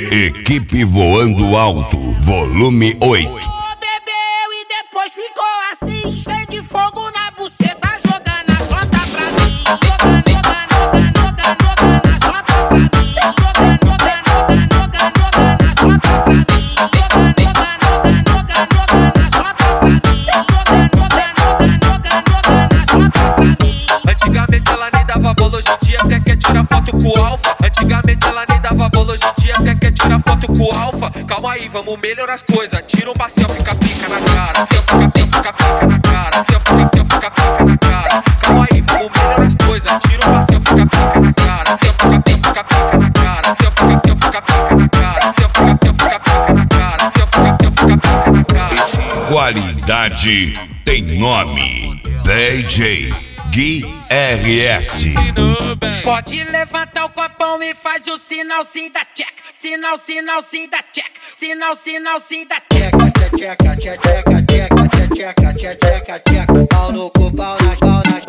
Equipe Voando Alto, volume 8. Bebeu e depois ficou assim, cheio de fogo na buceta, jogando a jota pra mim. Jogando a jota pra mim. Jogando a jota pra mim. Antigamente ela nem dava bola, hoje em dia até quer tirar foto com o alfa. Antigamente ela nem dava bola, hoje em dia até quer tirar foto com o alfa. Calma aí, vamos melhorar as coisas. Tira uma selfie, fica pica na cara. Fica pica na cara. Fica pica na cara. Calma aí, vamos melhorar as coisas. Tira uma selfie, fica pica na cara. Fica pica na cara. Fica pica na cara. Fica pica na cara. Fica pica na cara. Qualidade tem nome. DJ Gui RS. Pode levantar o copão e faz o sinal sim da check. Sinal sim da check. Sinal sim da check. Tcheca. Pau no cu, pau nas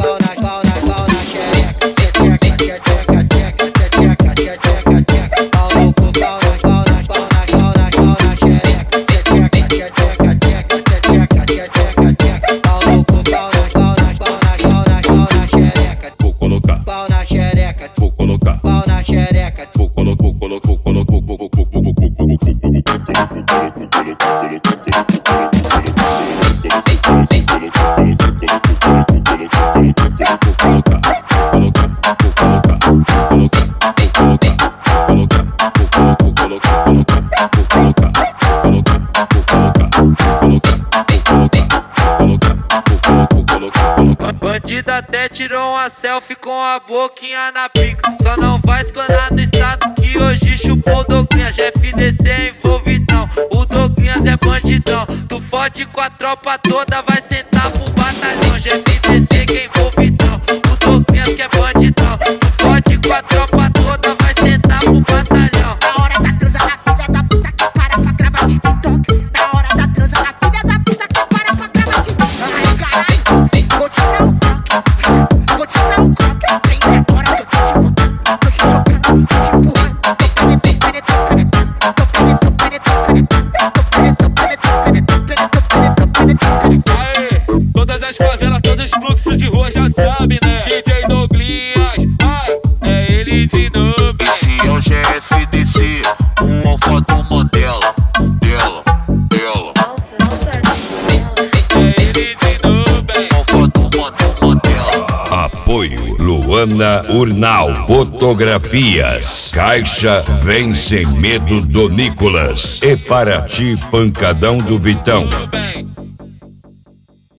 bandida até tirou uma selfie com a boquinha na pica. Só não vai explanar no status que hoje chupou o Douglinhas. GFDC é envolvidão, o Douglinhas é bandidão. Tu fode com a tropa toda, vai sentar pro batalhão. GFDC que é envolvidão, o Douglinhas que é bandidão. Tu fode com a tropa toda, vai sentar pro batalhão. Na hora da transa, a filha da puta que para pra gravar TikTok. Na hora da transa, a filha da puta que para pra gravar TikTok. Ai, caralho, vou te dar um croque. Vou te dar um croque. Vem agora que eu tô te botando. Tô te jogando, tô te empurrando. Aê, todas as favelas, todos os fluxos de rua já sabe, né? DJ Douglinhas, ai, é ele de novo. Esse é o GFDC, o alfa do Mandela. É ele de novo, hein? Alfa do Mandela. Apoio Luana Urnal Fotografias. Caixa Vem Sem Medo do Nicolas. E para ti, Pancadão do Vitão.